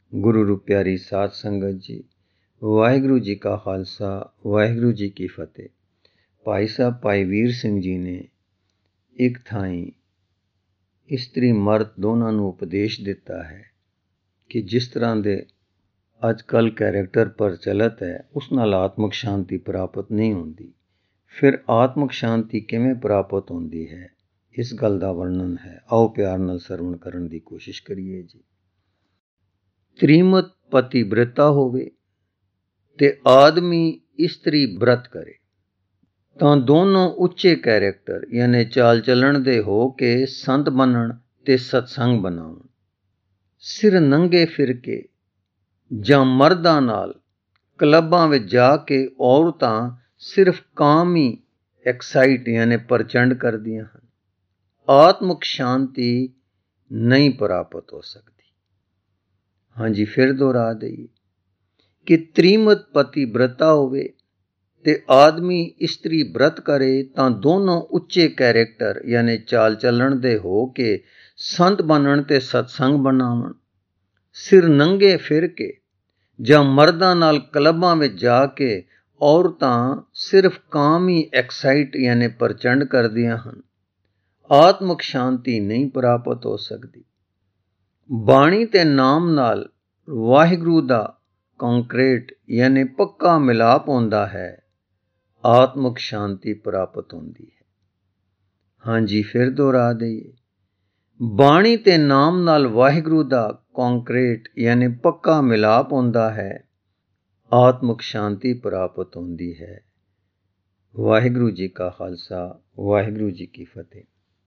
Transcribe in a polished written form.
गुरु रूप प्यारी साध संगत जी, वाहिगुरु जी का खालसा वाहिगुरु जी की फतेह। भाई साहब भाई वीर सिंह जी ने एक थाई इस्त्री मर्द दोनों ਨੂੰ उपदेश दिता है कि जिस तरह के अजकल कैरेक्टर प्रचलित है उस नाल आत्मक शांति प्राप्त नहीं होती। फिर आत्मक शांति किवें प्राप्त होती है, इस गल का वर्णन है। आओ प्यार नाल सरवण करन की कोशिश करिए जी। त्रिमत पतिव्रता होवे ते आदमी इस्त्री व्रत करे तां दोनों उच्चे कैरेक्टर यानी चाल चलन दे हो के संत बनन ते सत्संग बनाउण। सिर नंगे फिर के जां मर्दां नाल क्लबां विच जा के औरतां सिर्फ काम ही एक्साइट यानी प्रचंड करदियां हन। आत्मक शांति नहीं प्राप्त हो सकती। हाँ जी, फिर दोहरा दईए कि त्रिमत पतिव्रता होवे ते आदमी इस्त्री व्रत करे तां दोनों उच्चे कैरेक्टर यानी चाल चलन दे हो के संत बनन ते सत्संग बनावण। सिर नंगे फिर के जां मर्दां नाल क्लबां विच जा के औरतां सिर्फ काम ही एक्साइट यानी प्रचंड करदियां हन। आत्मक शांति नहीं प्राप्त हो सकती। बाणी ते नाम नाल वाहिगुरु दा कंक्रीट यानी पक्का मिलाप होंदा है, आत्मक शांति प्राप्त होंदी है। हाँ जी, फिर दोहरा दईए, बाणी ते नाम नाल वाहिगुरु दा कंक्रीट यानी पक्का मिलाप होंदा है, आत्मक शांति प्राप्त होंदी है। वाहिगुरु जी का खालसा वाहिगुरु जी की फतेह।